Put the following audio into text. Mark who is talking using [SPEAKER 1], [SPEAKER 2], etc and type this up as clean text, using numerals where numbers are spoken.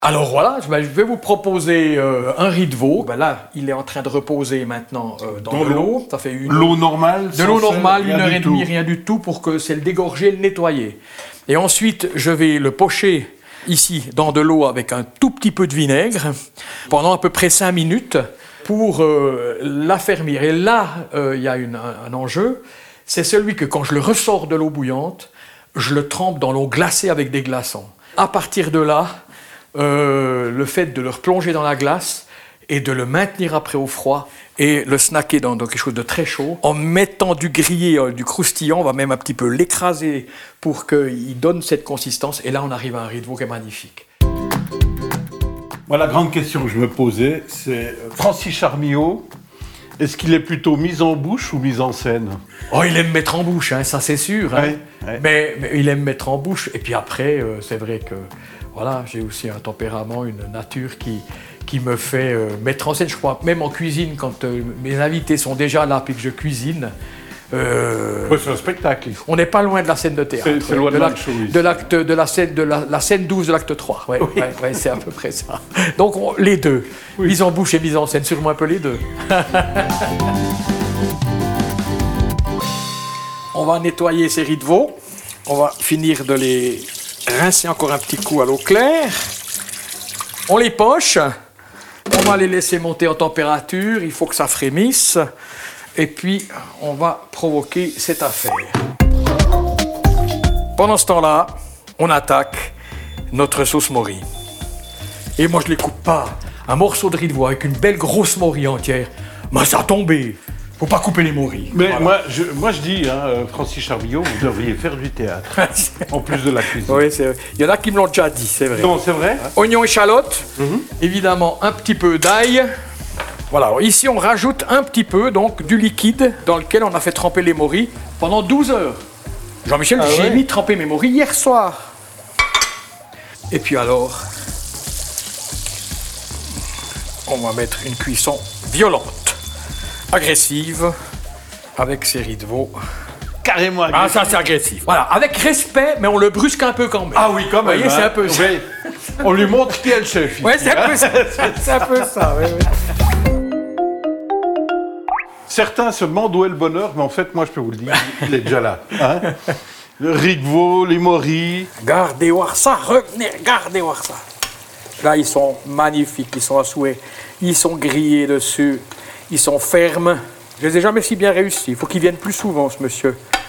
[SPEAKER 1] Alors voilà, je vais vous proposer un riz de veau. Ben là, il est en train de reposer maintenant dans de l'eau. Ça fait
[SPEAKER 2] l'eau normale.
[SPEAKER 1] De l'eau normale, 1h30, rien du tout, pour que c'est le dégorger et le nettoyer. Et ensuite, je vais le pocher ici dans de l'eau avec un tout petit peu de vinaigre pendant à peu près 5 minutes pour l'affermir. Et là, il y a un enjeu, c'est celui que quand je le ressors de l'eau bouillante, je le trempe dans l'eau glacée avec des glaçons. À partir de là, le fait de le replonger dans la glace et de le maintenir après au froid et le snacker dans quelque chose de très chaud, en mettant du grillé, du croustillant, on va même un petit peu l'écraser pour qu'il donne cette consistance. Et là, on arrive à un riz de veau qui est magnifique.
[SPEAKER 2] Moi, la grande question que je me posais, c'est Francis Charmillau, est-ce qu'il est plutôt mis en bouche ou mis en scène?
[SPEAKER 1] Oh, il aime mettre en bouche, hein, ça c'est sûr. Hein. Ouais. Mais il aime mettre en bouche. Et puis après, c'est vrai que voilà, j'ai aussi un tempérament, une nature qui me fait mettre en scène. Je crois même en cuisine, quand mes invités sont déjà là puis que je cuisine.
[SPEAKER 2] C'est un spectacle.
[SPEAKER 1] On n'est pas loin de la scène de théâtre.
[SPEAKER 2] C'est loin de
[SPEAKER 1] la scène 12 de l'acte 3. Ouais, oui. Ouais, c'est à peu près ça. Donc les deux, oui. Mise en bouche et mise en scène, sûrement un peu les deux. On va nettoyer ces riz de veau. On va finir de les rincer encore un petit coup à l'eau claire. On les poche. On va les laisser monter en température. Il faut que ça frémisse. Et puis, on va provoquer cette affaire. Pendant ce temps-là, on attaque notre sauce morille. Et moi, je ne les coupe pas. Un morceau de riz de veau avec une belle grosse morille entière, mais ça a tombé. Faut pas couper les morilles.
[SPEAKER 2] Mais voilà. moi, je dis, hein, Francis Charmillau, vous devriez faire du théâtre, en plus de la cuisine.
[SPEAKER 1] Oui, c'est vrai. Il y en a qui me l'ont déjà dit, c'est vrai.
[SPEAKER 2] Non, c'est vrai.
[SPEAKER 1] Oignons, échalotes, évidemment un petit peu d'ail. Voilà, alors ici on rajoute un petit peu donc, du liquide dans lequel on a fait tremper les morilles pendant 12 heures. Jean-Michel, j'ai mis tremper mes morilles hier soir. Et puis alors, on va mettre une cuisson violente, agressive, avec ces riz de veau.
[SPEAKER 2] Carrément agressif.
[SPEAKER 1] Ah, ça c'est agressif. Voilà, avec respect, mais on le brusque un peu quand même.
[SPEAKER 2] Ah oui, quand même.
[SPEAKER 1] Vous voyez, c'est un peu ça.
[SPEAKER 2] Oui. On lui montre qui est le chef.
[SPEAKER 1] Oui, c'est un peu ça. C'est un peu ça, oui.
[SPEAKER 2] Certains se demandent où est le bonheur, mais en fait, moi, je peux vous le dire, il est déjà là. Hein, le riz de veau, les morilles.
[SPEAKER 1] Regardez voir ça, revenez, regardez voir ça. Là, ils sont magnifiques, ils sont à souhait. Ils sont grillés dessus, ils sont fermes. Je les ai jamais si bien réussi. Il faut qu'il vienne plus souvent, ce monsieur.